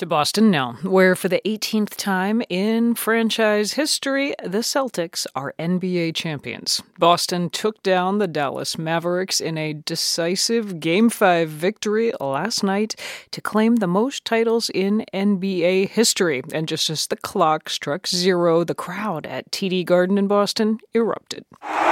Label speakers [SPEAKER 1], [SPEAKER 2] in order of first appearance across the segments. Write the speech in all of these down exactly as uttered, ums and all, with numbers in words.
[SPEAKER 1] To Boston now, where for the eighteenth time in franchise history, the Celtics are N B A champions. Boston took down the Dallas Mavericks in a decisive Game five victory last night to claim the most titles in N B A history. And just as the clock struck zero, the crowd at T D Garden in Boston erupted.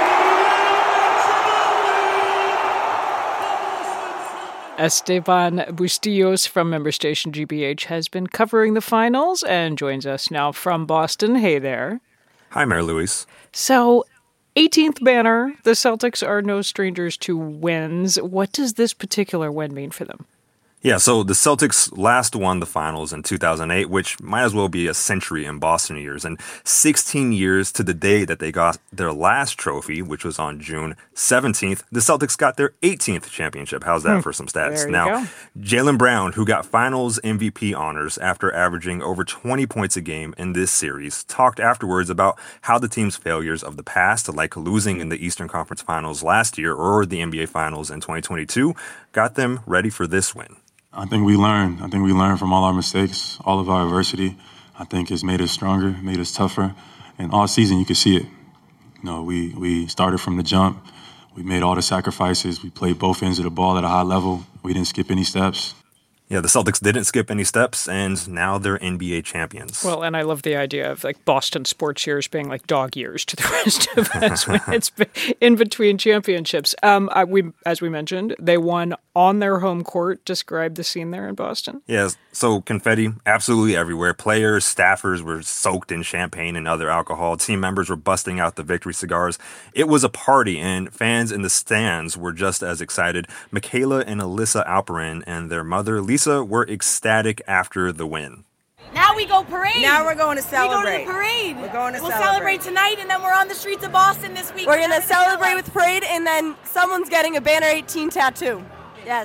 [SPEAKER 1] Esteban Bustillos from member station G B H has been covering the finals and joins us now from Boston. Hey there.
[SPEAKER 2] Hi, Mary Louise.
[SPEAKER 1] So, eighteenth banner. The Celtics are no strangers to wins. What does this particular win mean for them?
[SPEAKER 2] Yeah, so the Celtics last won the finals in two thousand eight, which might as well be a century in Boston years, and sixteen years to the day that they got their last trophy, which was on June seventeenth. The Celtics got their eighteenth championship. How's that hmm. for some stats?
[SPEAKER 1] There you
[SPEAKER 2] now,
[SPEAKER 1] go.
[SPEAKER 2] Jaylen Brown, who got finals M V P honors after averaging over twenty points a game in this series, talked afterwards about how the team's failures of the past, like losing in the Eastern Conference Finals last year or the N B A Finals in twenty twenty-two, got them ready for this win.
[SPEAKER 3] I think we learned. I think we learned from all our mistakes, all of our adversity. I think it's made us stronger, made us tougher. And all season, you could see it. You know, we, we started from the jump. We made all the sacrifices. We played both ends of the ball at a high level. We didn't skip any steps.
[SPEAKER 2] Yeah, the Celtics didn't skip any steps, and now they're N B A champions.
[SPEAKER 1] Well, and I love the idea of like Boston sports years being like dog years to the rest of us when it's in between championships. Um, I, we, as we mentioned, they won on their home court. Describe the scene there in Boston.
[SPEAKER 2] Yes, so confetti absolutely everywhere. Players, staffers were soaked in champagne and other alcohol. Team members were busting out the victory cigars. It was a party, and fans in the stands were just as excited. Michaela and Alyssa Alperin and their mother, Lisa, were ecstatic after the win.
[SPEAKER 4] Now we go parade.
[SPEAKER 5] Now we're going to celebrate.
[SPEAKER 4] We go to the parade.
[SPEAKER 5] We're going to
[SPEAKER 4] we'll
[SPEAKER 5] celebrate.
[SPEAKER 4] celebrate tonight, and then we're on the streets of Boston this week.
[SPEAKER 5] We're going to celebrate with parade, and then someone's getting a Banner eighteen tattoo. Yes.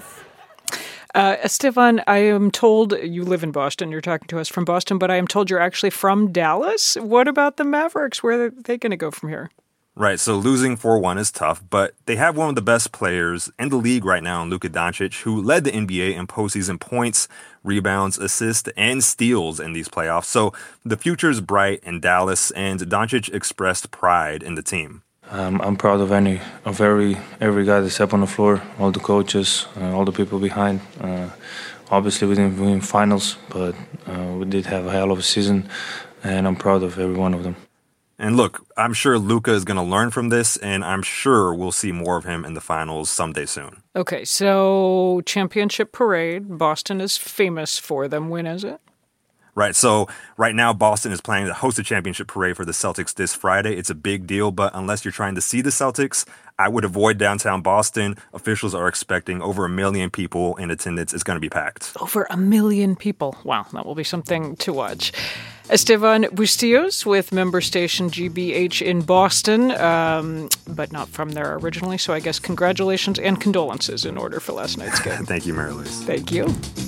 [SPEAKER 1] Uh, Esteban, I am told you live in Boston. You're talking to us from Boston, but I am told you're actually from Dallas. What about the Mavericks? Where are they going to go from here?
[SPEAKER 2] Right, so losing four one is tough, but they have one of the best players in the league right now in Luka Doncic, who led the N B A in postseason points, rebounds, assists, and steals in these playoffs. So the future's bright in Dallas, and Doncic expressed pride in the team.
[SPEAKER 6] Um, I'm proud of any of every every guy that's up on the floor, all the coaches, uh, all the people behind. Uh, obviously, we didn't win finals, but uh, we did have a hell of a season, and I'm proud of every one of them.
[SPEAKER 2] And look, I'm sure Luka is going to learn from this, and I'm sure we'll see more of him in the finals someday soon.
[SPEAKER 1] Okay, so championship parade. Boston is famous for them. When is it?
[SPEAKER 2] Right, so right now Boston is planning to host a championship parade for the Celtics this Friday. It's a big deal, but unless you're trying to see the Celtics, I would avoid downtown Boston. Officials are expecting over a million people in attendance. It's going to be packed.
[SPEAKER 1] Over a million people. Wow, that will be something to watch. Esteban Bustillos with member station G B H in Boston, um, but not from there originally. So I guess congratulations and condolences in order for last night's game.
[SPEAKER 2] Thank you, Mary Louise.
[SPEAKER 1] Thank you.